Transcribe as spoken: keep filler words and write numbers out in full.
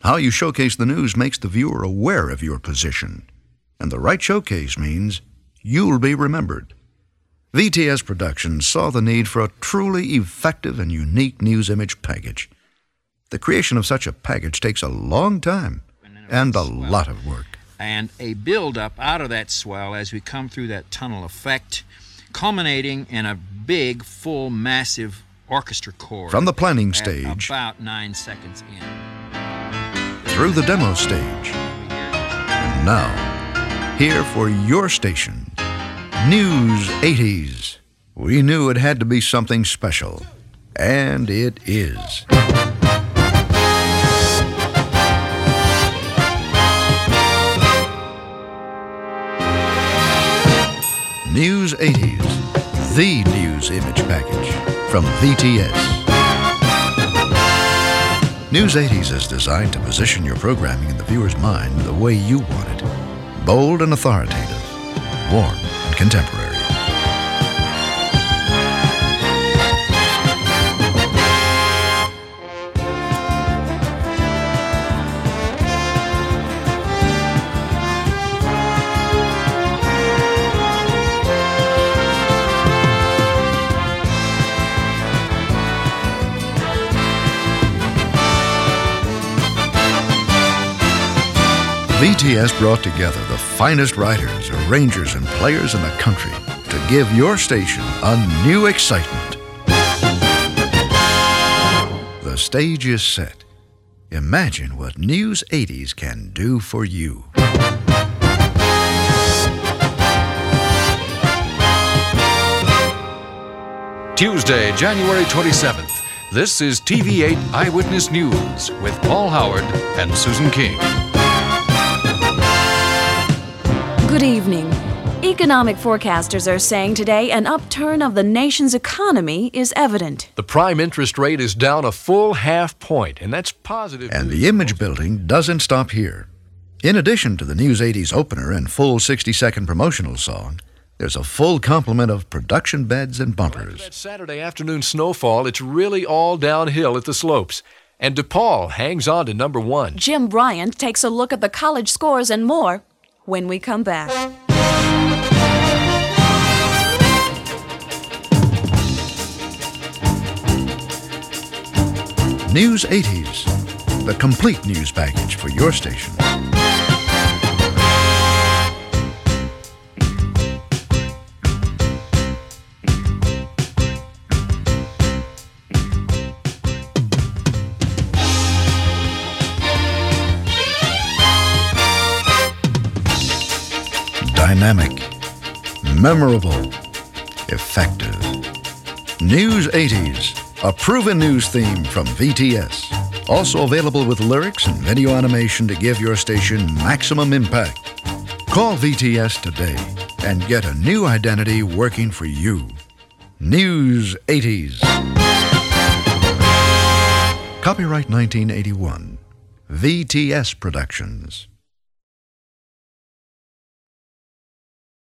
How you showcase the news makes the viewer aware of your position. And the right showcase means you'll be remembered. V T S Productions saw the need for a truly effective and unique news image package. The creation of such a package takes a long time and a lot of work. And a build-up out of that swell as we come through that tunnel effect, culminating in a big, full, massive orchestra chord. From the planning stage, about nine seconds in. Through the demo stage, and now, here for your station, News eighties. We knew it had to be something special, and it is. News eighties, the news image package from V T S. News eighties is designed to position your programming in the viewer's mind the way you want it. Bold and authoritative, warm and contemporary. V T S brought together the finest writers, arrangers, and players in the country to give your station a new excitement. The stage is set. Imagine what News eighties can do for you. Tuesday, January twenty-seventh. This is T V eight Eyewitness News with Paul Howard and Susan King. Good evening. Economic forecasters are saying today an upturn of the nation's economy is evident. The prime interest rate is down a full half point, and that's positive. And the image building doesn't stop here. In addition to the News eighties opener and full sixty-second promotional song, there's a full complement of production beds and bumpers. After that Saturday afternoon snowfall, it's really all downhill at the slopes. And DePaul hangs on to number one. Jim Bryant takes a look at the college scores and more when we come back. News eighties, the complete news package for your station. Dynamic, memorable, effective. News eighties, a proven news theme from V T S. Also available with lyrics and video animation to give your station maximum impact. Call V T S today and get a new identity working for you. News eighties. Copyright nineteen eighty-one. V T S Productions.